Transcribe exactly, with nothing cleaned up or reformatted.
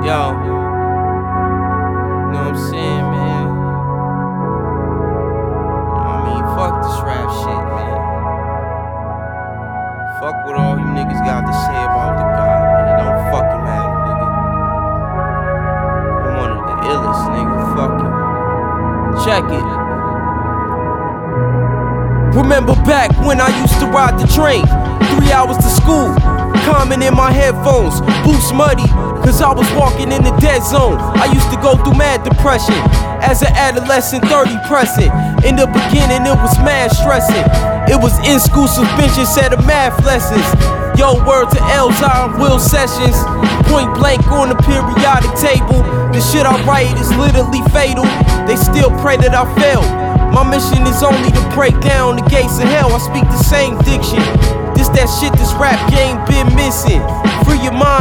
Yo, you know what I'm saying, man? I mean, fuck this rap shit, man. Fuck what all you niggas got to say about the God, man. It don't fucking matter, nigga. I'm one of the illest, nigga. Fuck it. Check it. Remember back when I used to ride the train, three hours to school, Common in my headphones, boots muddy, cause I was walking in the dead zone. I used to go through mad depression, as an adolescent, thirty pressing. In the beginning it was mad stressing. It was in school suspension, set of math lessons. Yo, word to Elzar and Will Sessions, point blank on the periodic table. The shit I write is literally fatal. They still pray that I fail. My mission is only to break down the gates of hell. I speak the same diction. This that shit this rap game been missing. Free your mind.